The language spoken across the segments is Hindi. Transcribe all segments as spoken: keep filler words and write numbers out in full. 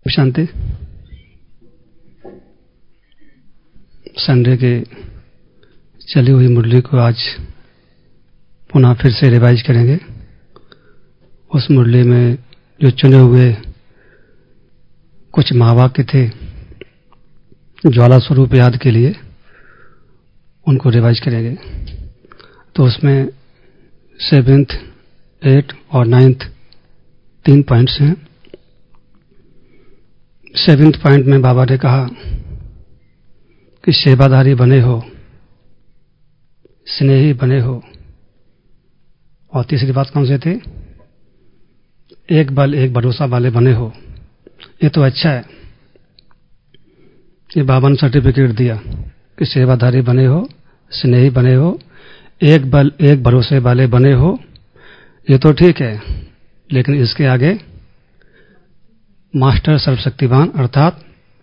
शांति। संडे के चली हुई मुरली को आज पुनः फिर से रिवाइज करेंगे। उस मुरली में जो चुने हुए कुछ महावाक्य थे ज्वाला स्वरूप याद के लिए, उनको रिवाइज करेंगे। तो उसमें सेवेंथ, एट और नाइन्थ तीन पॉइंट्स हैं। सेवेंथ पॉइंट में बाबा ने कहा कि सेवाधारी बने हो, स्नेही बने हो, और तीसरी बात कौन से थे? एक बल एक भरोसा वाले बने हो। ये तो अच्छा है, ये बाबा ने सर्टिफिकेट दिया कि सेवाधारी बने हो, स्नेही बने हो, एक बल एक भरोसे वाले बने हो। ये तो ठीक है, लेकिन इसके आगे मास्टर सर्वशक्तिवान अर्थात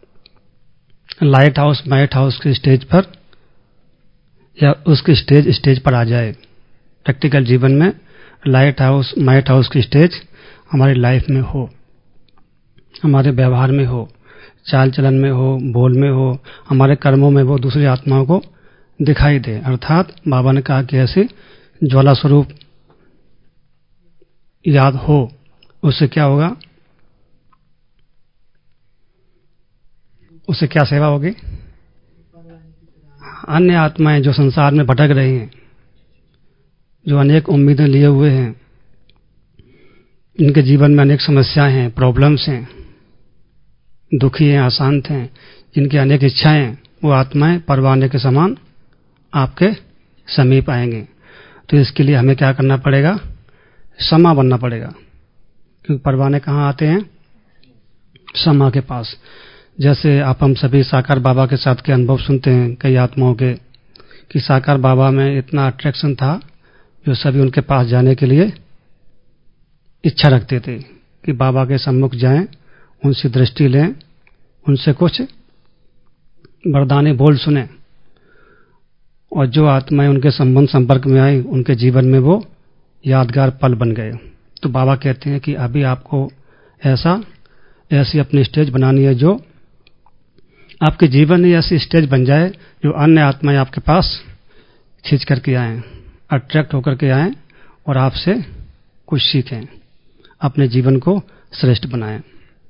लाइट हाउस माइट हाउस की स्टेज पर या उसकी स्टेज स्टेज पर आ जाए। प्रैक्टिकल जीवन में लाइट हाउस माइट हाउस की स्टेज हमारी लाइफ में हो, हमारे व्यवहार में हो, चाल चलन में हो, बोल में हो, हमारे कर्मों में वो दूसरी आत्माओं को दिखाई दे। अर्थात बाबा ने कहा कि ऐसे ज्वाला स्वरूप याद हो। उससे क्या होगा? उससे क्या सेवा होगी? अन्य आत्माएं जो संसार में भटक रही हैं, जो अनेक उम्मीदें लिए हुए हैं, इनके जीवन में अनेक समस्याएं हैं, प्रॉब्लम्स हैं, दुखी हैं, अशांत हैं, जिनकी अनेक इच्छाएं हैं, वो आत्माएं परवाने के समान आपके समीप आएंगे। तो इसके लिए हमें क्या करना पड़ेगा? समा बनना पड़ेगा। क्योंकि परवाने कहाँ आते हैं? समा के पास। जैसे आप हम सभी साकार बाबा के साथ के अनुभव सुनते हैं कई आत्माओं के, कि साकार बाबा में इतना अट्रैक्शन था जो सभी उनके पास जाने के लिए इच्छा रखते थे कि बाबा के सम्मुख जाएं, उनसे दृष्टि लें, उनसे कुछ वरदानी बोल सुने। और जो आत्माएं उनके संबंध संपर्क में आई, उनके जीवन में वो यादगार पल बन गए। तो बाबा कहते हैं कि अभी आपको ऐसा ऐसी अपनी स्टेज बनानी है जो आपके जीवन में ऐसी स्टेज बन जाए जो अन्य आत्माएं आपके पास खींच करके आएं, अट्रैक्ट होकर के आएं और आपसे कुछ सीखें, अपने जीवन को श्रेष्ठ बनाएं।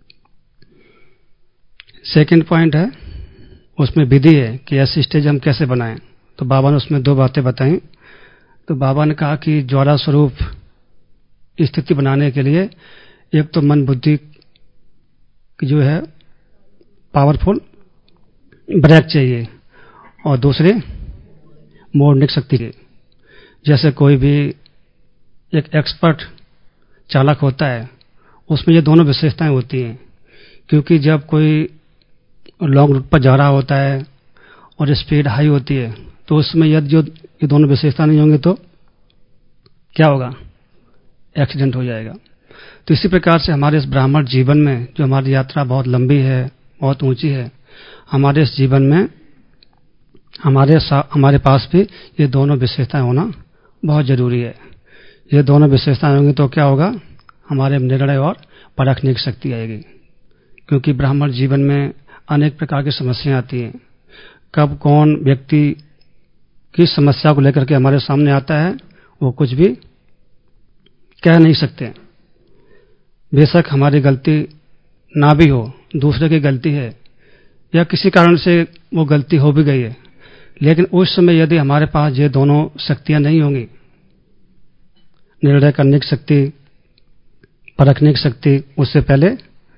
सेकंड पॉइंट है, उसमें विधि है कि ऐसी स्टेज हम कैसे बनाएं। तो बाबा ने उसमें दो बातें बताई। तो बाबा ने कहा कि ज्वाला स्वरूप स्थिति बनाने के लिए एक तो मन बुद्धि की जो है पावरफुल ब्रेक चाहिए, और दूसरे मोड़ने शक्ति के। जैसे कोई भी एक एक्सपर्ट चालक होता है, उसमें ये दोनों विशेषताएं होती हैं। क्योंकि जब कोई लॉन्ग रूट पर जा रहा होता है और स्पीड हाई होती है, तो उसमें यदि जो ये दोनों विशेषता नहीं होंगे तो क्या होगा? एक्सीडेंट हो जाएगा। तो इसी प्रकार से हमारे इस ब्राह्मण जीवन में जो हमारी यात्रा बहुत लंबी है, बहुत ऊंची है, हमारे इस जीवन में हमारे हमारे पास भी ये दोनों विशेषताएं होना बहुत जरूरी है। ये दोनों विशेषताएं होंगी तो क्या होगा? हमारे निर्णय और परखने की शक्ति आएगी। क्योंकि ब्राह्मण जीवन में अनेक प्रकार की समस्याएं आती हैं। कब कौन व्यक्ति किस समस्या को लेकर के हमारे सामने आता है, वो कुछ भी कह नहीं सकते। बेशक हमारी गलती ना भी हो, दूसरे की गलती है, या किसी कारण से वो गलती हो भी गई है, लेकिन उस समय यदि हमारे पास ये दोनों शक्तियां नहीं होंगी, निर्णय करने की शक्ति, परखने की शक्ति, उससे पहले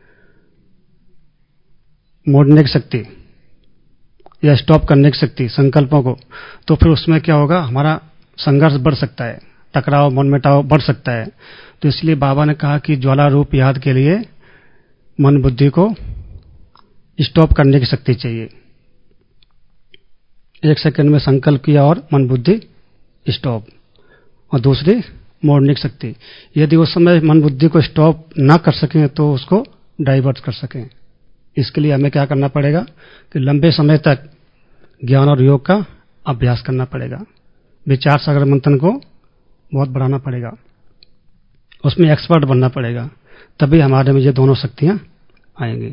मोड़ने की शक्ति या स्टॉप करने की शक्ति संकल्पों को, तो फिर उसमें क्या होगा? हमारा संघर्ष बढ़ सकता है, टकराव मनमुटाव बढ़ सकता है। तो इसलिए बाबा ने कहा कि ज्वाला रूप याद के लिए मन बुद्धि को स्टॉप करने की शक्ति चाहिए। एक सेकंड में संकल्प किया और मन बुद्धि स्टॉप, और दूसरी मोड़ने की शक्ति। यदि उस समय मन बुद्धि को स्टॉप ना कर सकें तो उसको डाइवर्ट कर सकें। इसके लिए हमें क्या करना पड़ेगा कि लंबे समय तक ज्ञान और योग का अभ्यास करना पड़ेगा। विचार सागर मंथन को बहुत बढ़ाना पड़ेगा, उसमें एक्सपर्ट बनना पड़ेगा, तभी हमारे में ये दोनों शक्तियां आएंगी।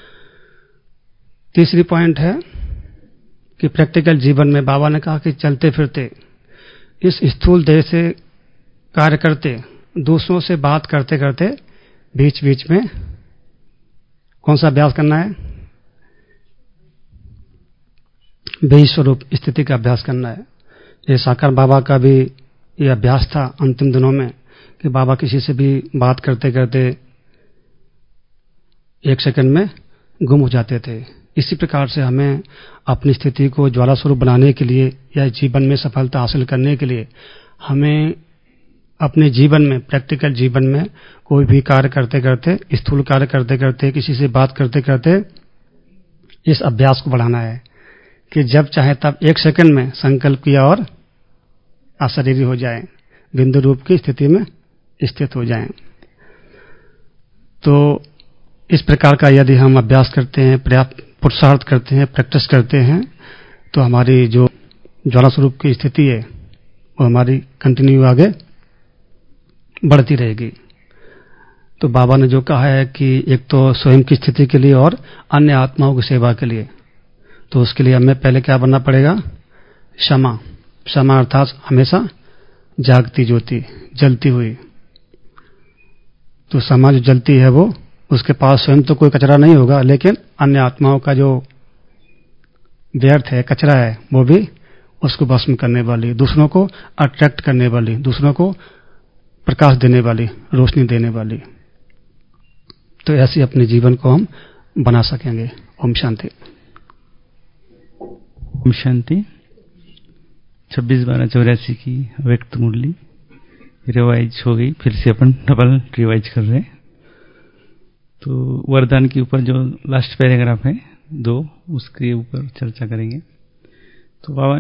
तीसरी पॉइंट है कि प्रैक्टिकल जीवन में बाबा ने कहा कि चलते फिरते इस स्थूल देह से कार्य करते, दूसरों से बात करते करते बीच बीच में कौन सा अभ्यास करना है? बीज स्वरूप स्थिति का अभ्यास करना है। ये साकार बाबा का भी ये अभ्यास था अंतिम दिनों में कि बाबा किसी से भी बात करते करते एक सेकंड में गुम हो जाते थे। इसी प्रकार से हमें अपनी स्थिति को ज्वाला स्वरूप बनाने के लिए या जीवन में सफलता हासिल करने के लिए हमें अपने जीवन में, प्रैक्टिकल जीवन में कोई भी कार्य करते करते, स्थूल कार्य करते करते, किसी से बात करते करते इस अभ्यास को बढ़ाना है कि जब चाहे तब एक सेकंड में संकल्प किया और अशरीरी हो जाए, बिंदु रूप की स्थिति में स्थित हो जाएं। तो इस प्रकार का यदि हम अभ्यास करते हैं, पर्याप्त पुरुषार्थ करते हैं, प्रैक्टिस करते हैं, तो हमारी जो ज्वाला स्वरूप की स्थिति है वो हमारी कंटिन्यू आगे बढ़ती रहेगी। तो बाबा ने जो कहा है कि एक तो स्वयं की स्थिति के लिए और अन्य आत्माओं की सेवा के लिए, तो उसके लिए हमें पहले क्या बनना पड़ेगा? क्षमा। क्षमा अर्थात हमेशा जागती ज्योति, जलती हुई। तो क्षमा जो जलती है वो, उसके पास स्वयं तो कोई कचरा नहीं होगा, लेकिन अन्य आत्माओं का जो व्यर्थ है, कचरा है, वो भी उसको भस्म करने वाली, दूसरों को अट्रैक्ट करने वाली, दूसरों को प्रकाश देने वाली, रोशनी देने वाली। तो ऐसे अपने जीवन को हम बना सकेंगे। ओम शांति। ओम शांति। छब्बीस बारह चौरासी की व्यक्त मुरली रिवाइज हो गई, फिर से अपन डबल रिवाइज कर रहे हैं। तो वरदान के ऊपर जो लास्ट पैराग्राफ है दो, उसके ऊपर चर्चा करेंगे। तो बाबा,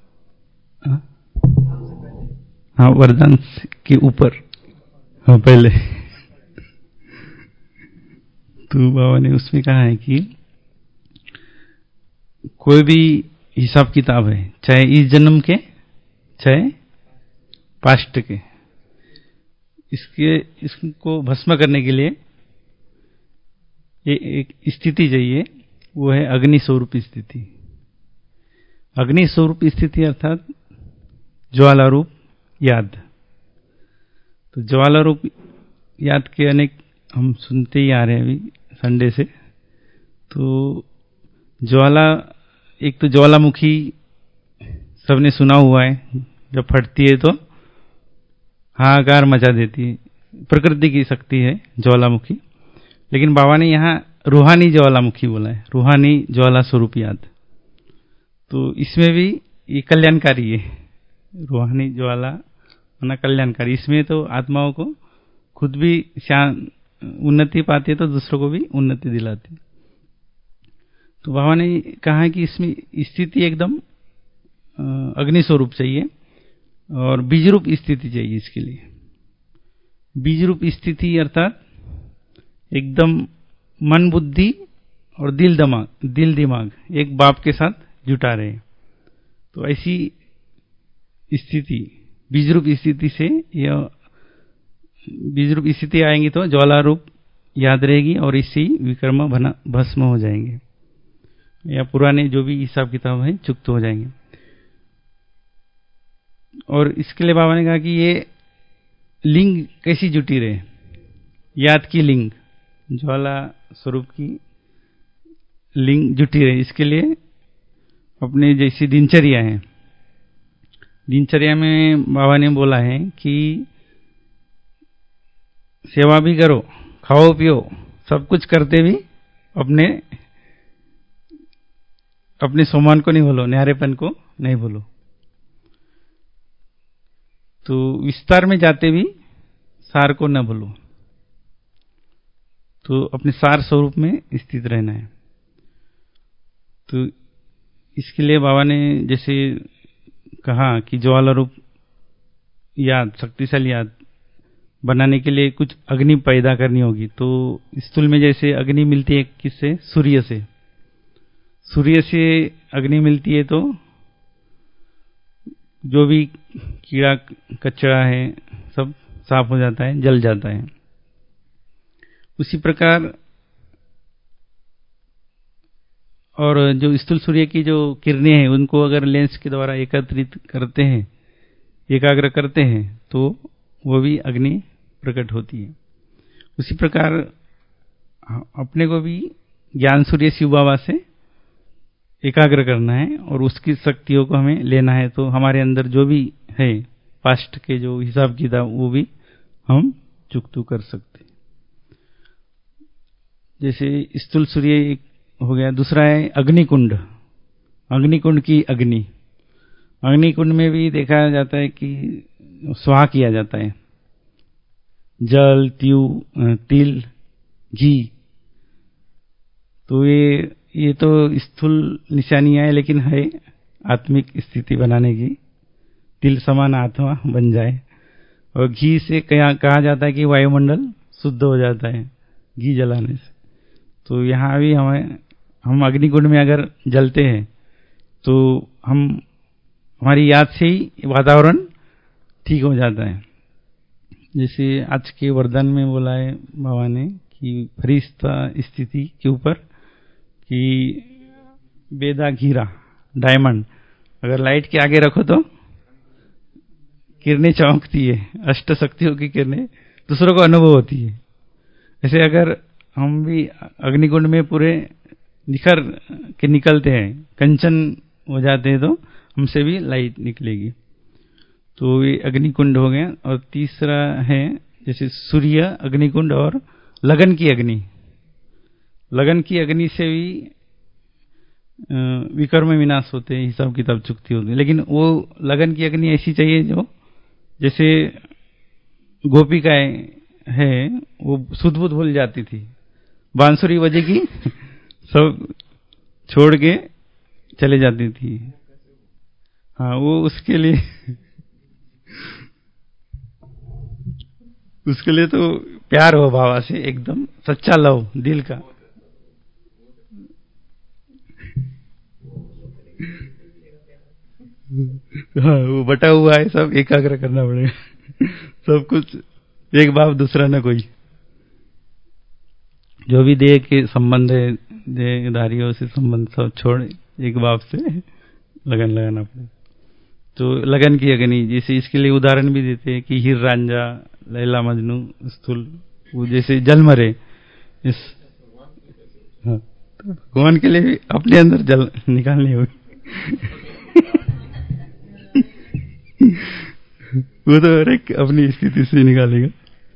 हाँ, वरदान के ऊपर, हाँ पहले तो बाबा ने उसमें कहा है कि कोई भी हिसाब किताब है, चाहे इस जन्म के चाहे पास्ट के, इसके इसको भस्म करने के लिए ये एक स्थिति चाहिए, वो है अग्नि स्वरूप स्थिति। अग्नि स्वरूप स्थिति अर्थात ज्वाला रूप याद। तो ज्वाला रूप याद के अनेक हम सुनते ही आ रहे हैं अभी संडे से। तो ज्वाला, एक तो ज्वालामुखी सबने सुना हुआ है, जब फटती है तो हाहाकार मचा देती है, प्रकृति की शक्ति है ज्वालामुखी। लेकिन बाबा ने यहाँ रूहानी ज्वालामुखी बोला है, रूहानी ज्वाला स्वरूप याद। तो इसमें भी ये कल्याणकारी है, रूहानी ज्वाला होना कल्याणकारी। इसमें तो आत्माओं को खुद भी उन्नति पाती है, तो दूसरों को भी उन्नति दिलाती है। तो बाबा ने कहा है कि इसमें स्थिति एकदम अग्नि स्वरूप चाहिए और बीज रूप स्थिति चाहिए। इसके लिए बीज रूप स्थिति अर्थात एकदम मन, बुद्धि और दिल दिमाग दिल दिमाग एक बाप के साथ जुटा रहे। तो ऐसी स्थिति, बीज रूप स्थिति से, यह बीज रूप स्थिति आएंगी तो ज्वाला रूप याद रहेगी और इससे विकर्म भना भस्म हो जाएंगे, या पुराने जो भी हिसाब किताब है चुक्त हो जाएंगे। और इसके लिए बाबा ने कहा कि ये लिंग कैसी जुटी रहे, याद की लिंग, ज्वाला स्वरूप की लिंग जुटी रहे। इसके लिए अपने जैसी दिनचर्या है, दिनचर्या में बाबा ने बोला है कि सेवा भी करो, खाओ पियो, सब कुछ करते भी अपने अपने सम्मान को नहीं भूलो, न्यारेपन को नहीं भूलो। तो विस्तार में जाते भी सार को न भूलो। तो अपने सार स्वरूप में स्थित रहना है। तो इसके लिए बाबा ने जैसे कहा कि ज्वाला रूप याद, शक्तिशाली याद बनाने के लिए कुछ अग्नि पैदा करनी होगी। तो स्थूल में जैसे अग्नि मिलती है किससे? सूर्य से। सूर्य से अग्नि मिलती है तो जो भी कीड़ा कचरा है सब साफ हो जाता है, जल जाता है। उसी प्रकार और जो स्थूल सूर्य की जो किरणें हैं उनको अगर लेंस के द्वारा एकत्रित करते हैं, एकाग्र करते हैं, तो वो भी अग्नि प्रकट होती है। उसी प्रकार अपने को भी ज्ञान सूर्य शिव बाबा से एकाग्र करना है और उसकी शक्तियों को हमें लेना है। तो हमारे अंदर जो भी है पास्ट के जो हिसाब किताब वो भी हम चुकतू कर सकते हैं। जैसे स्थूल सूर्य एक हो गया, दूसरा है अग्निकुंड। अग्निकुंड की अग्नि, अग्निकुंड में भी देखा जाता है कि स्वाहा किया जाता है, जल, त्यू, तिल, घी। तो ये ये तो स्थूल निशानियां है, लेकिन है आत्मिक स्थिति बनाने की। तिल समान आत्मा बन जाए। और घी से कहा जाता है कि वायुमंडल शुद्ध हो जाता है घी जलाने से। तो यहाँ भी हमें हम अग्निकुंड में अगर जलते हैं तो हम हमारी याद से ही वातावरण ठीक हो जाता है। जैसे आज के वरदान में बोला है बाबा ने कि फरिश्ता स्थिति के ऊपर कि बेदा घीरा डायमंड अगर लाइट के आगे रखो तो किरणें चमकती है, अष्ट शक्तियों की किरणें दूसरों को अनुभव होती है। ऐसे अगर हम भी अग्निकुंड में पूरे निखर के निकलते हैं, कंचन हो जाते हैं, तो हमसे भी लाइट निकलेगी। तो ये अग्निकुंड हो गया। और तीसरा है जैसे सूर्य अग्निकुंड और लगन की अग्नि। लगन की अग्नि से भी विकर्म विनाश होते हैं, हिसाब किताब चुकती होती है। लेकिन वो लगन की अग्नि ऐसी चाहिए जो जैसे गोपिकाएं है वो सुध बुध भूल जाती थी, बांसुरी बजेगी सब छोड़ के चले जाती थी। हाँ, वो उसके लिए उसके लिए तो प्यार हो बाबा से, एकदम सच्चा लव दिल का। हाँ, वो बटा हुआ है, सब एकाग्र करना पड़ेगा सब कुछ एक बाप दूसरा न कोई। जो भी देह के संबंध है, देहधारियों से संबंध सब छोड़ एक बाप से लगन लगाना पड़ेगा। तो लगन की अग्नि, जैसे इसके लिए उदाहरण भी देते हैं कि हीर रांझा, लैला मजनू, स्थूल वो जैसे जल मरे इस। हाँ, तो भगवान के लिए भी अपने अंदर जल निकालनी होगी वो तो हर एक अपनी स्थिति से निकालेगा।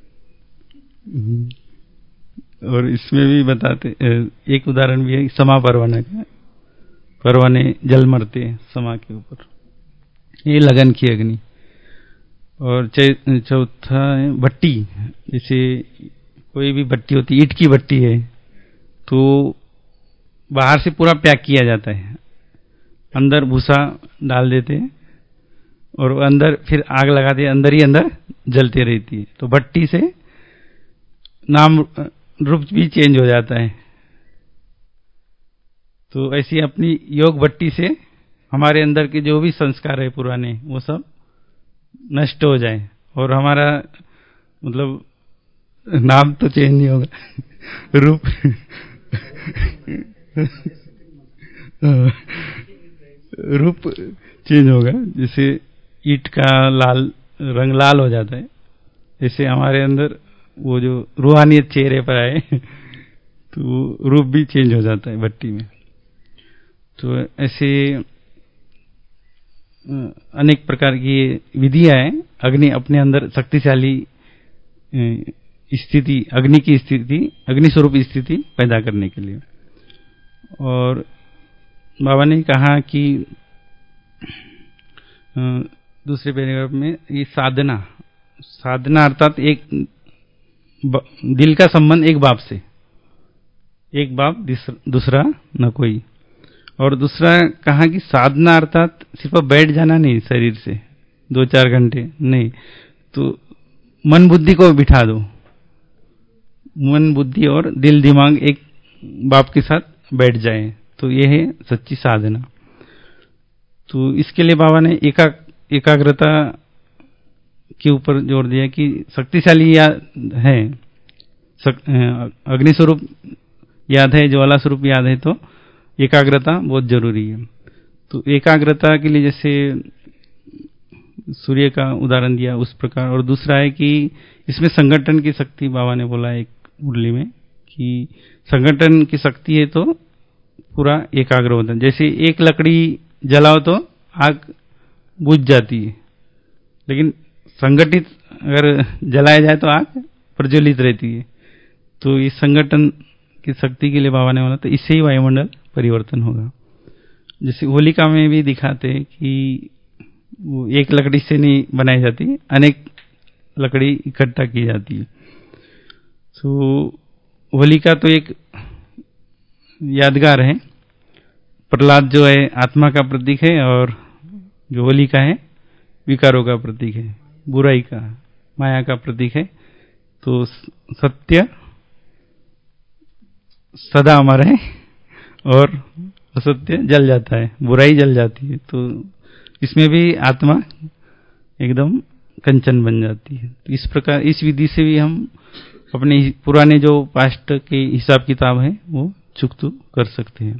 और इसमें भी बताते एक उदाहरण भी है समा परवाना का, परवाने जल मरते हैं समा के ऊपर, ये लगन की अग्नि। और चौथा है भट्टी। जैसे कोई भी भट्टी होती है, ईंट की भट्टी है तो बाहर से पूरा पैक किया जाता है, अंदर भूसा डाल देते हैं और अंदर फिर आग लगाते हैं, अंदर ही अंदर जलती रहती है। तो भट्टी से नाम रूप भी चेंज हो जाता है। तो ऐसी अपनी योग भट्टी से हमारे अंदर के जो भी संस्कार है पुराने वो सब नष्ट हो जाए और हमारा मतलब नाम तो चेंज नहीं होगा रूप रूप चेंज होगा। जैसे ईंट का लाल रंग लाल हो जाता है, ऐसे हमारे अंदर वो जो रूहानियत चेहरे पर आए तो रूप भी चेंज हो जाता है भट्टी में। तो ऐसे अनेक प्रकार की विधियां हैं अग्नि अपने अंदर शक्तिशाली स्थिति, अग्नि की स्थिति, अग्नि स्वरूप स्थिति पैदा करने के लिए। और बाबा ने कहा कि दूसरे पैराग्राफ में ये साधना, साधना अर्थात एक दिल का संबंध एक बाप से, एक बाप दूसरा न कोई। और दूसरा कहा कि साधना अर्थात सिर्फ बैठ जाना नहीं शरीर से दो चार घंटे नहीं, तो मन बुद्धि को बिठा दो, मन बुद्धि और दिल दिमाग एक बाप के साथ बैठ जाए, तो यह है सच्ची साधना। तो इसके लिए बाबा ने एका एकाग्रता के ऊपर जोर दिया कि शक्तिशाली याद है, अग्नि स्वरूप याद है, ज्वाला स्वरूप याद है, तो एकाग्रता बहुत जरूरी है। तो एकाग्रता के लिए जैसे सूर्य का उदाहरण दिया उस प्रकार, और दूसरा है कि इसमें संगठन की शक्ति, बाबा ने बोला एक मुरली में कि संगठन की शक्ति है तो पूरा एकाग्र होता है। जैसे एक लकड़ी जलाओ तो आग बुझ जाती है, लेकिन संगठित अगर जलाया जाए तो आग प्रज्वलित रहती है। तो इस संगठन की शक्ति के लिए बाबा ने बोला तो इससे ही वायुमंडल परिवर्तन होगा। जैसे होलिका में भी दिखाते हैं कि वो एक लकड़ी से नहीं बनाई जाती, अनेक लकड़ी इकट्ठा की जाती है। तो होलिका तो एक यादगार है। प्रहलाद जो है आत्मा का प्रतीक है, और जो होलिका है विकारों का प्रतीक है, बुराई का, माया का प्रतीक है। तो सत्य सदा अमर है और असत्य जल जाता है, बुराई जल जाती है। तो इसमें भी आत्मा एकदम कंचन बन जाती है। तो इस प्रकार इस विधि से भी हम अपने पुराने जो पास्ट के हिसाब किताब है वो चुकतू कर सकते हैं।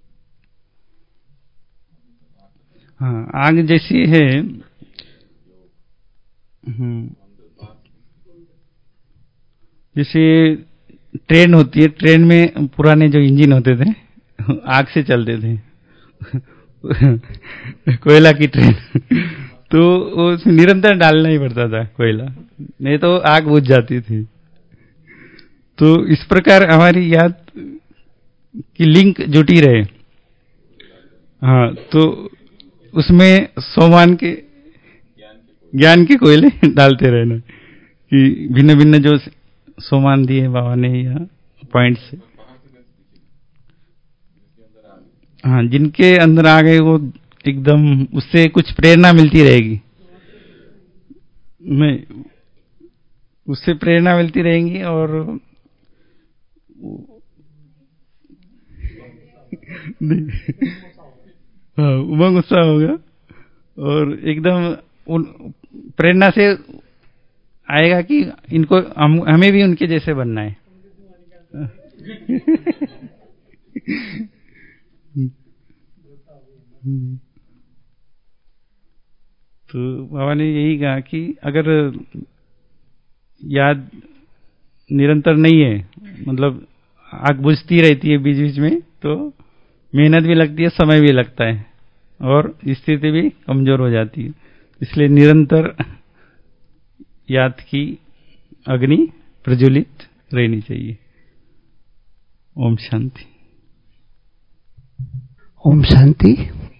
हाँ, आग जैसी है, जैसे ट्रेन होती है, ट्रेन में पुराने जो इंजन होते थे आग से चलते थे कोयला की ट्रेन तो उसमें निरंतर डालना ही पड़ता था कोयला, नहीं तो आग बुझ जाती थी। तो इस प्रकार हमारी याद की लिंक जुटी रहे। हाँ, तो उसमें सोमान के ज्ञान के कोयले डालते रहना कि भिन्न भिन्न जो सोमान दिए बाबा ने या पॉइंट्स, हाँ, जिनके अंदर आ गए वो एकदम उससे कुछ प्रेरणा मिलती रहेगी, मैं उससे प्रेरणा मिलती रहेंगी और हाँ, उमंग उत्साह होगा और एकदम उन प्रेरणा से आएगा कि इनको हम हमें भी उनके जैसे बनना है। तो बाबा ने यही कहा कि अगर याद निरंतर नहीं है, मतलब आग बुझती रहती है बीच बीच में, तो मेहनत भी लगती है, समय भी लगता है और स्थिति भी कमजोर हो जाती है। इसलिए निरंतर याद की अग्नि प्रज्वलित रहनी चाहिए। ओम शांति। ओम शांति।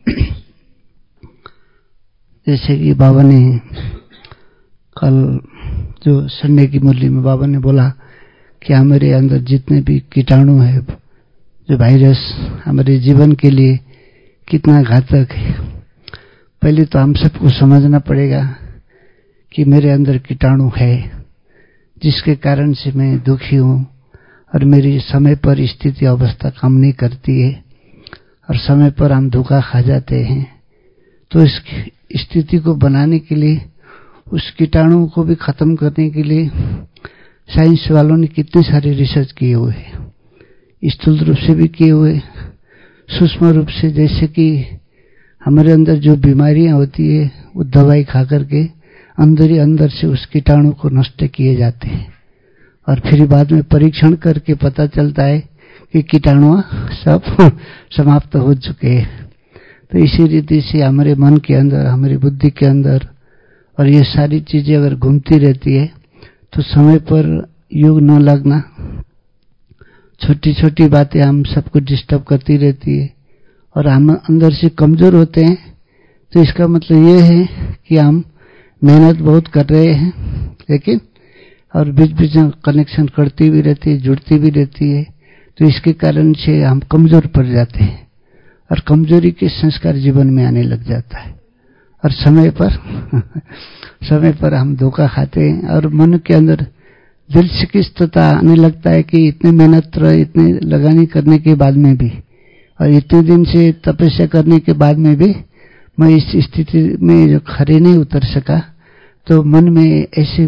जैसे कि बाबा ने कल जो संडे की मुरली में बाबा ने बोला कि हमारे अंदर जितने भी कीटाणु है, जो वायरस हमारे जीवन के लिए कितना घातक है। पहले तो हम सबको समझना पड़ेगा कि मेरे अंदर कीटाणु है, जिसके कारण से मैं दुखी हूं और मेरी समय पर स्थिति अवस्था काम नहीं करती है और समय पर हम धोखा खा जाते हैं। तो इस स्थिति को बनाने के लिए, उस कीटाणु को भी खत्म करने के लिए साइंस वालों ने कितने सारे रिसर्च किए हुए हैं, स्थूल रूप से भी किए हुए, सूक्ष्म रूप से, जैसे कि हमारे अंदर जो बीमारियां होती है वो दवाई खा करके अंदर ही अंदर से उस कीटाणु को नष्ट किए जाते हैं और फिर बाद में परीक्षण करके पता चलता है कि कीटाणु सब समाप्त हो चुके हैं। तो इसी रीति से हमारे मन के अंदर, हमारी बुद्धि के अंदर और ये सारी चीजें अगर घूमती रहती है तो समय पर योग न लगना, छोटी छोटी बातें हम सबको डिस्टर्ब करती रहती है और हम अंदर से कमजोर होते हैं। तो इसका मतलब ये है कि हम मेहनत बहुत कर रहे हैं, लेकिन और बीच बीच में कनेक्शन करती भी रहती है, जुड़ती भी रहती है। तो इसके कारण से हम कमजोर पड़ जाते हैं और कमजोरी के संस्कार जीवन में आने लग जाता है और समय पर समय पर हम धोखा खाते हैं और मन के अंदर दिलचस्पता आने लगता है कि इतने मेहनत इतने लगानी करने के बाद में भी और इतने दिन से तपस्या करने के बाद में भी मैं इस स्थिति में जो खड़े नहीं उतर सका, तो मन में ऐसे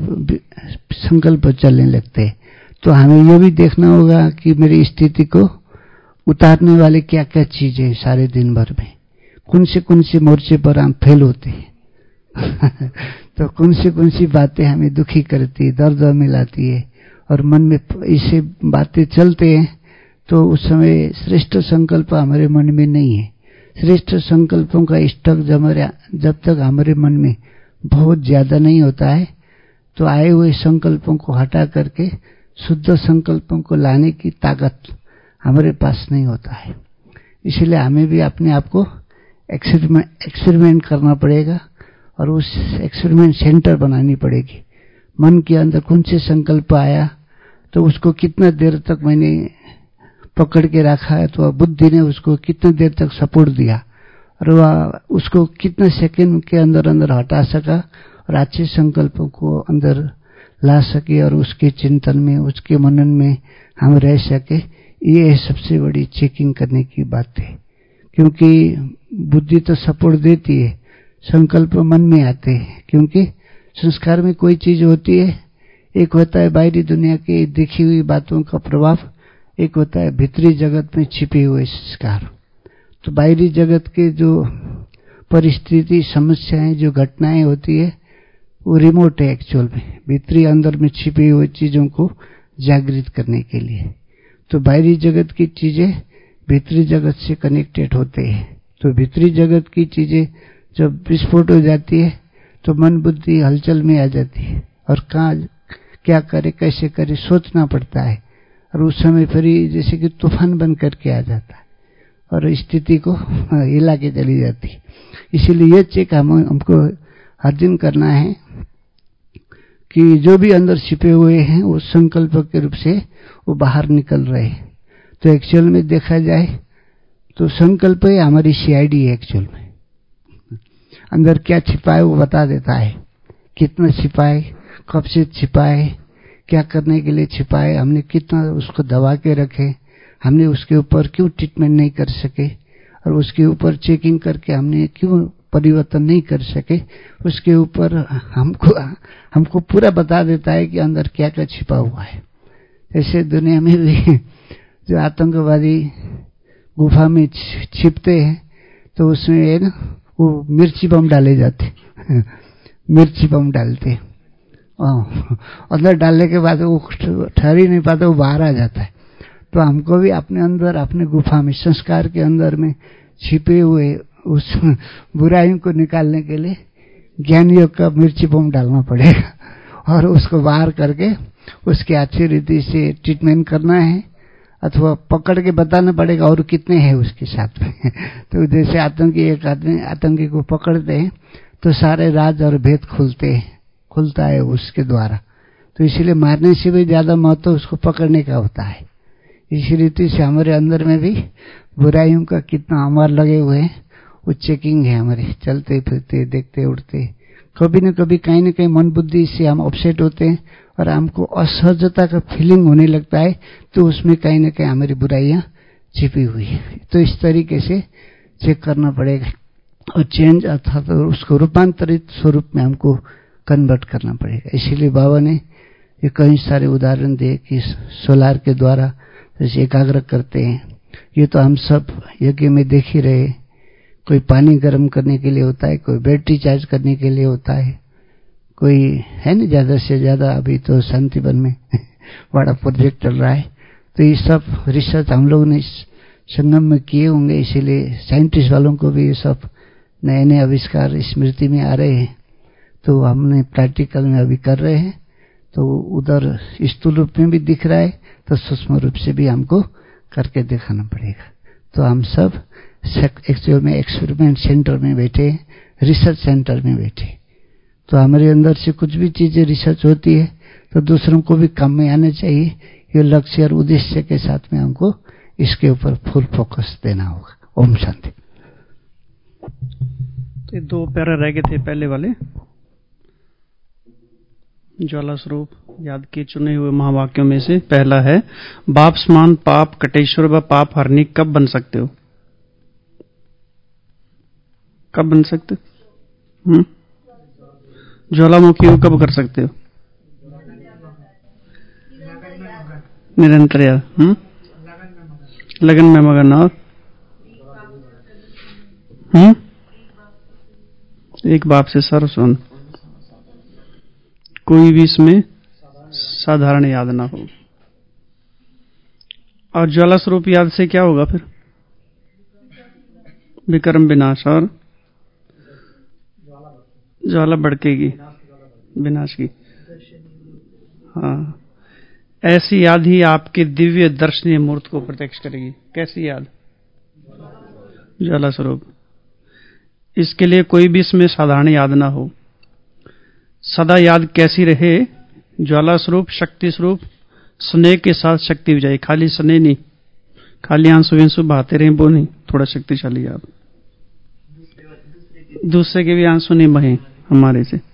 संकल्प चलने लगते हैं। तो हमें ये भी देखना होगा कि मेरी स्थिति को उतारने वाले क्या क्या चीजें हैं सारे दिन भर में, कौन से कौन से मोर्चे पर हम फेल होते हैं तो कौन सी कौन सी बातें हमें दुखी करती है, दर्द मिलाती है, और मन में ऐसे बातें चलते हैं तो उस समय श्रेष्ठ संकल्प हमारे मन में नहीं है। श्रेष्ठ संकल्पों का स्टॉक जब तक हमारे मन में बहुत ज्यादा नहीं होता है तो आए हुए संकल्पों को हटा करके शुद्ध संकल्पों को लाने की ताकत हमारे पास नहीं होता है। इसलिए हमें भी अपने आप को एक्सपेरिमेंट एक्सपेरिमेंट करना पड़ेगा और उस एक्सपेरिमेंट सेंटर बनानी पड़ेगी। मन के अंदर कौन से संकल्प आया तो उसको कितना देर तक मैंने पकड़ के रखा है, तो बुद्धि ने उसको कितने देर तक सपोर्ट दिया और वह उसको कितने सेकंड के अंदर अंदर हटा सका और अच्छे संकल्पों को अंदर ला सके और उसके चिंतन में, उसके मनन में हम रह सके। ये सबसे बड़ी चेकिंग करने की बात है, क्योंकि बुद्धि तो सपोर्ट देती है, संकल्प मन में आते हैं। क्योंकि संस्कार में कोई चीज होती है, एक होता है बाहरी दुनिया की देखी हुई बातों का प्रभाव, एक होता है भीतरी जगत में छिपे हुए संस्कार। तो बाहरी जगत के जो परिस्थिति, समस्याएं, जो घटनाएं होती है वो रिमोट है एक्चुअल में, भीतरी अंदर में छिपी हुई चीजों को जागृत करने के लिए। तो बाहरी जगत की चीजें भीतरी जगत से कनेक्टेड होते हैं। तो भीतरी जगत की चीजें जब विस्फोट हो जाती है तो मन बुद्धि हलचल में आ जाती है और कहाँ क्या करे, कैसे करे, सोचना पड़ता है और उस समय फिर जैसे कि तूफान बन करके आ जाता है और स्थिति को हिला के चली जाती है। इसीलिए ये चेक हम हमको हर दिन करना है कि जो भी अंदर छिपे हुए हैं वो संकल्प के रूप से वो बाहर निकल रहे हैं। तो एक्चुअल में देखा जाए तो संकल्प ही हमारी सीआईडी है। एक्चुअल में अंदर क्या छिपा है वो बता देता है, कितना छिपा है, कब से छिपा है, क्या करने के लिए छिपा है, हमने कितना उसको दबा के रखे, हमने उसके ऊपर क्यों ट्रीटमेंट नहीं कर सके और उसके ऊपर चेकिंग करके हमने क्यों परिवर्तन नहीं कर सके, उसके ऊपर हमको हमको पूरा बता देता है कि अंदर क्या क्या छिपा हुआ है। ऐसे दुनिया में भी जो आतंकवादी गुफा में छिपते हैं तो उसमें ना वो मिर्ची बम डाले जाते मिर्ची बम डालते अंदर डालने के बाद वो ठहर ही नहीं पाता, वो बाहर आ जाता है। तो हमको भी अपने अंदर, अपने गुफा में, संस्कार के अंदर में छिपे हुए उस बुराइयों को निकालने के लिए ज्ञान योग का मिर्ची बम डालना पड़ेगा और उसको बाहर करके उसके अच्छी रीति से ट्रीटमेंट करना है अथवा पकड़ के बताना पड़ेगा और कितने हैं उसके साथ में। तो जैसे आतंकी एक आदमी आतंकी को पकड़ते हैं तो सारे राज और भेद खुलते हैं, खुलता है उसके द्वारा। तो इसीलिए मारने से भी ज्यादा महत्व उसको पकड़ने का होता है। इसी रीति से हमारे अंदर में भी बुराइयों का कितना अमर लगे हुए हैं, वो चेकिंग है हमारे, चलते फिरते, देखते उड़ते, कभी न कभी कहीं न कहीं मन बुद्धि से हम अपसेट होते हैं और हमको असहजता का फीलिंग होने लगता है, तो उसमें कहीं न कहीं हमारी बुराइयां छिपी हुई है। तो इस तरीके से चेक करना पड़ेगा और चेंज अर्थात तो उसको रूपांतरित स्वरूप में हमको कन्वर्ट करना पड़ेगा। इसीलिए बाबा ने ये कई सारे उदाहरण दिए कि सोलार के द्वारा जैसे एकाग्र करते हैं, ये तो हम सब यज्ञ में देख ही रहे। कोई पानी गर्म करने के लिए होता है, कोई बैटरी चार्ज करने के लिए होता है, कोई है ना ज्यादा से ज्यादा अभी तो शांतिवन में बड़ा प्रोजेक्ट चल रहा है। तो ये सब रिसर्च हम लोगों ने संगम में किए होंगे, इसीलिए साइंटिस्ट वालों को भी ये सब नए नए आविष्कार स्मृति में आ रहे हैं। तो हमने प्रैक्टिकल में अभी कर रहे हैं, तो उधर स्थूल रूप में भी दिख रहा है, तो सूक्ष्म रूप से भी हमको करके दिखाना पड़ेगा। तो हम सब एक्चुअल में एक्सपेरिमेंट सेंटर में बैठे, रिसर्च सेंटर में बैठे। तो हमारे अंदर से कुछ भी चीजें रिसर्च होती है तो दूसरों को भी काम में आना चाहिए। ये लक्ष्य और उद्देश्य के साथ में हमको इसके ऊपर फुल फोकस देना होगा। ओम शांति। तो दो पैरा रह गए थे पहले वाले, ज्वाला स्वरूप याद के चुने हुए महावाक्यों में से पहला है, बाप समान पाप कटेश्वर व पाप हरनी कब बन सकते हो? कब बन सकते हो? हम्म ज्वालामुखी हो कब कर सकते हो? निरंतर याद। हम्म लगन में मगन और हम्म एक बाप से सर्व सुन। कोई भी इसमें साधारण याद ना हो। और ज्वाला स्वरूप याद से क्या होगा फिर? विक्रम विनाश और ज्वाला भड़केगी विनाश की। हाँ, ऐसी याद ही आपके दिव्य दर्शनीय मूर्त को प्रत्यक्ष करेगी। कैसी याद? ज्वाला स्वरूप। इसके लिए कोई भी इसमें साधारण याद ना हो। सदा याद कैसी रहे? ज्वाला स्वरूप, शक्ति स्वरूप, स्नेह के साथ शक्ति विजयी। खाली स्नेह नहीं, खाली आंसू विंसू बहाते रहे वो नहीं, थोड़ा शक्तिशाली याद। दूसरे के भी आंसू नहीं बहे हमारे से।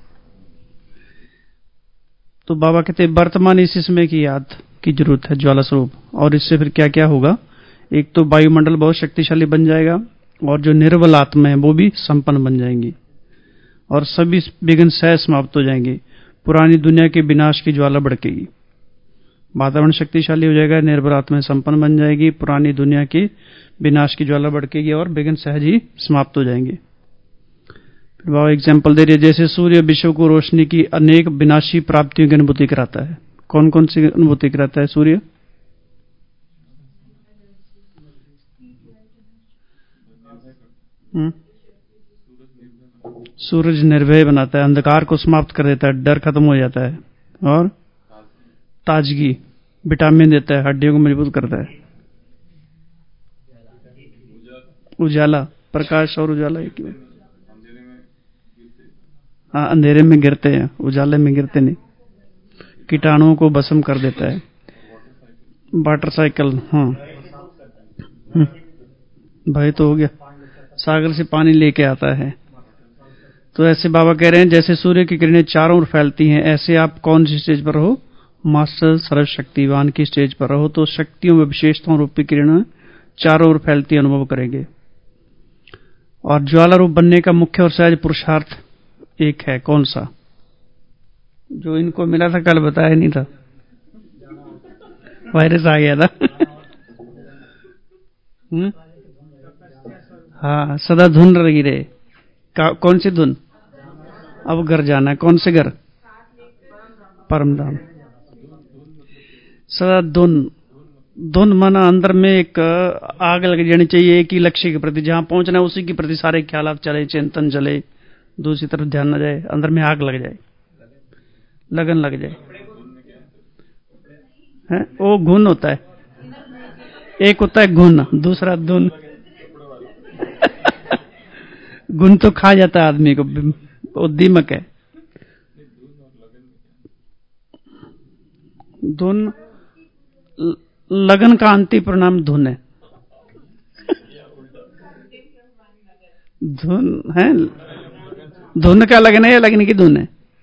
तो बाबा कहते वर्तमान इस समय की याद की जरूरत है ज्वाला स्वरूप। और इससे फिर क्या क्या होगा? एक तो वायुमंडल बहुत शक्तिशाली बन जाएगा और जो निर्बल आत्मा है वो भी संपन्न बन जाएंगी और सभी विघ्न सहज समाप्त हो जाएंगे। पुरानी दुनिया के विनाश की ज्वाला भड़केगी, वातावरण शक्तिशाली हो जाएगा, निर्बल आत्मा संपन्न बन जाएगी, पुरानी दुनिया के विनाश की ज्वाला भड़केगी और विघ्न सहज ही समाप्त हो जाएंगे। फिर बाबा एग्जाम्पल दे रही है, जैसे सूर्य विश्व को रोशनी की अनेक विनाशी प्राप्तियों की अनुभूति कराता है। कौन कौन सी अनुभूति कराता है सूर्य? हुँ? सूरज निर्भय बनाता है, अंधकार को समाप्त कर देता है, डर खत्म हो जाता है और ताजगी, विटामिन देता है, हड्डियों को मजबूत करता है। उजाला, प्रकाश और उजाला एक ही। हाँ, अंधेरे में गिरते हैं, उजाले में गिरते नहीं। कीटाणुओं को भस्म कर देता है। वाटर साइकिल, हाँ भाई तो हो गया, सागर से पानी लेके आता है। तो ऐसे बाबा कह रहे हैं जैसे सूर्य की किरणें चारों ओर फैलती हैं, ऐसे आप कौन सी स्टेज पर रहो? मास्टर सर्वशक्तिवान की स्टेज पर रहो तो शक्तियों में विशेषताओं रूपी किरणें चारों ओर फैलती अनुभव करेंगे। और ज्वाला रूप बनने का मुख्य और सहज पुरुषार्थ एक है, कौन सा? जो इनको मिला था कल, बताया नहीं था, वायरस आ गया था। हुँ? हाँ, सदा धुन लगी रहे। कौन सी धुन? अब घर जाना है। कौन से घर? परम धाम। सदा धुन, धुन माना अंदर में एक आग लग जानी चाहिए एक ही लक्ष्य के प्रति, जहां पहुंचना है उसी के प्रति सारे ख्याल चले, चिंतन चले, दूसरी तरफ ध्यान न जाए, अंदर में आग लग जाए, लगन लग जाए। है वो गुण होता है, एक होता है गुण, दूसरा धुन। गुण तो खा जाता है आदमी को, वो दीमक है। धुन, लगन का अंतिम परिणाम धुन है। धुन है, धुन का लगन है या लगन की धुन है?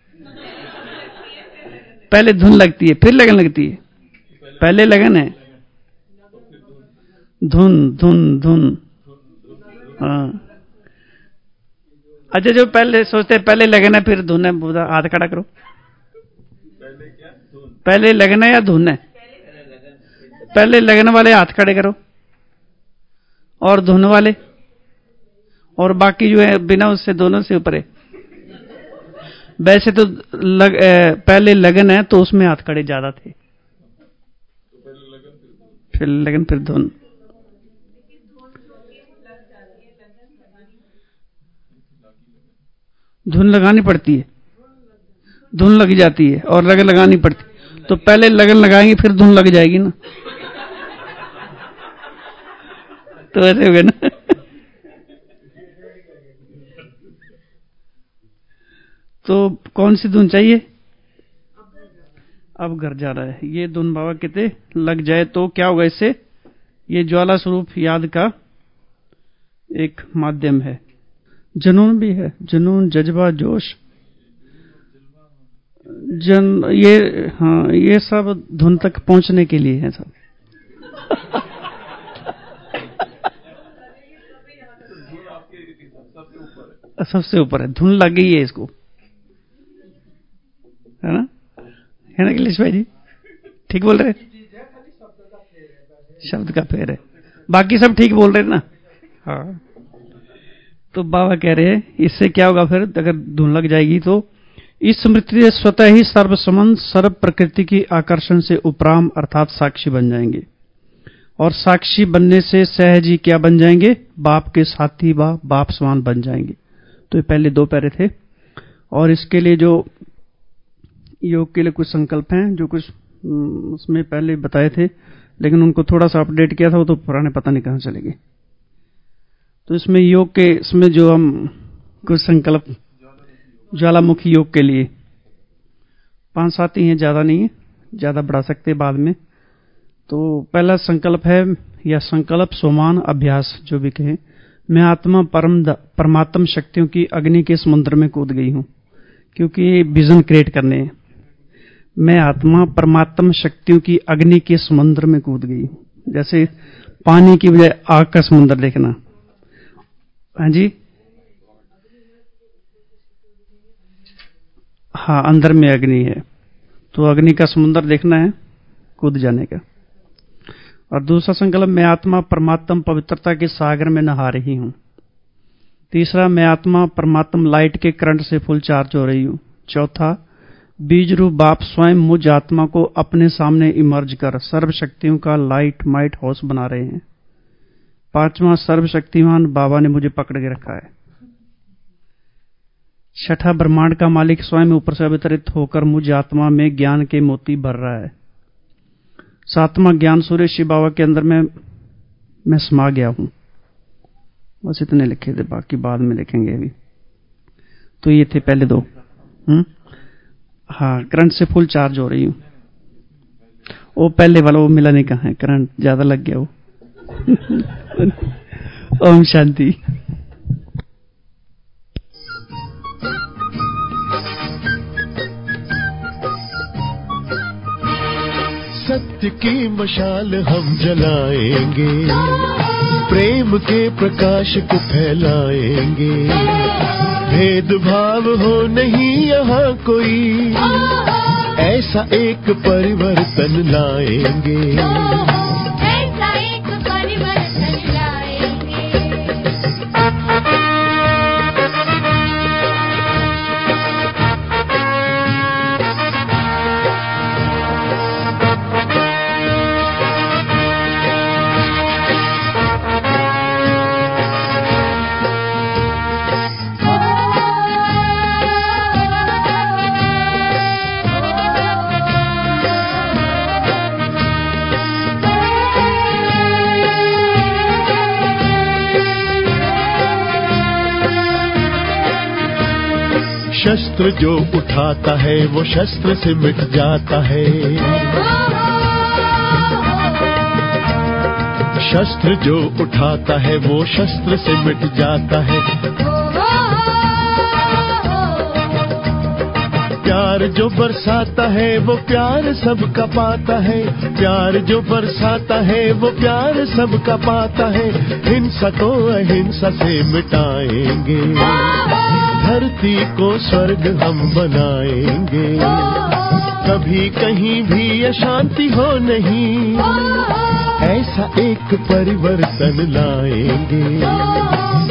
पहले धुन लगती है फिर लगन लगती है, पहले लगन है, धुन धुन धुन। हाँ, अच्छा, जो पहले सोचते हैं पहले लगन है फिर धुन है, हाथ खड़ा करो। पहले लगन है या धुन है? पहले लगन वाले हाथ खड़े करो, और धुन वाले, और बाकी जो है बिना उससे दोनों से ऊपर है। वैसे तो लग, पहले लगन है तो उसमें हाथ खड़े ज्यादा थे, फिर लगन फिर धुन। धुन लगानी पड़ती है, धुन लग जाती है और लगन लगानी पड़ती। तो पहले लगन लगाएंगे फिर धुन लग जाएगी ना, तो ऐसे हो गया ना। तो कौन सी धुन चाहिए? अब घर जा रहा है, ये धुन बाबा कहते लग जाए तो क्या होगा इससे? ये ज्वाला स्वरूप याद का एक माध्यम है। जुनून भी है, जुनून, जज्बा, जोश, जन, ये हाँ, ये सब धुन तक पहुंचने के लिए है सब। सबसे ऊपर है, धुन लग गई है इसको, है ना? है ना अखिलेश भाई जी? ठीक बोल रहे? शब्द का फेर है। बाकी सब ठीक बोल रहे हैं ना। हाँ, तो बाबा कह रहे हैं इससे क्या होगा फिर अगर धुन लग जाएगी तो, इस स्मृति से स्वतः ही सर्व संबंध सर्व प्रकृति की आकर्षण से उपराम अर्थात साक्षी बन जाएंगे। और साक्षी बनने से सहज ही क्या बन जाएंगे, बाप के साथी व बाप समान बन जाएंगे। तो ये पहले दो पैरे थे। और इसके लिए जो योग के लिए कुछ संकल्प हैं जो कुछ उसमें पहले बताए थे, लेकिन उनको थोड़ा सा अपडेट किया था, वो तो पुराने पता नहीं कहां चले गए। तो इसमें योग के इसमें जो हम कुछ संकल्प ज्वालामुखी योग के लिए पांच सात ही हैं, ज्यादा नहीं है, ज्यादा बढ़ा सकते बाद में। तो पहला संकल्प है या संकल्प सोमान अभ्यास जो भी कहें, मैं आत्मा परम परमात्म शक्तियों की अग्नि के समुद्र में कूद गई हूं, क्योंकि ये विजन क्रिएट करने हैं। मैं आत्मा परमात्म शक्तियों की अग्नि के समुद्र में कूद गई हूं, जैसे पानी की बजाय आग का समुद्र देखना। हाँ जी, हाँ, अंदर में अग्नि है तो अग्नि का समुद्र देखना है, कूद जाने का। और दूसरा संकल्प, मैं आत्मा परमात्म पवित्रता के सागर में नहा रही हूं। तीसरा, मैं आत्मा परमात्म लाइट के करंट से फुल चार्ज हो रही हूं। चौथा, बीज रूप बाप स्वयं मुझ आत्मा को अपने सामने इमर्ज कर सर्वशक्तियों का लाइट माइट हाउस बना रहे हैं। पांचवा, सर्वशक्तिमान बाबा ने मुझे पकड़ के रखा है। छठा, ब्रह्मांड का मालिक स्वयं ऊपर से अवतरित होकर मुझ आत्मा में ज्ञान के मोती भर रहा है। सातवां, ज्ञान सूर्य शिव बाबा के अंदर में मैं समा गया हूं। बस इतने लिखे थे, बाकी बाद में लिखेंगे अभी। तो ये थे पहले दो। हम्म हाँ, करंट से फुल चार्ज हो रही हूं। वो पहले वाला वो मिला नहीं, कहां है, करंट ज्यादा लग गया वो। ओम शांति। सत्य की मशाल हम जलाएंगे, प्रेम के प्रकाश को फैलाएंगे। भेदभाव हो नहीं यहाँ कोई, ऐसा एक परिवर्तन लाएंगे। ऐसा एक परिवर्तन लाएंगे। शस्त्र जो उठाता है वो शस्त्र से मिट जाता है। शस्त्र जो उठाता है वो शस्त्र से मिट जाता है। प्यार जो बरसाता है वो प्यार सबका पाता है। प्यार जो बरसाता है वो प्यार सबका पाता है। हिंसा को अहिंसा से मिटाएंगे, धरती को स्वर्ग हम बनाएंगे। कभी कहीं भी अशांति हो नहीं, ऐसा एक परिवर्तन लाएंगे।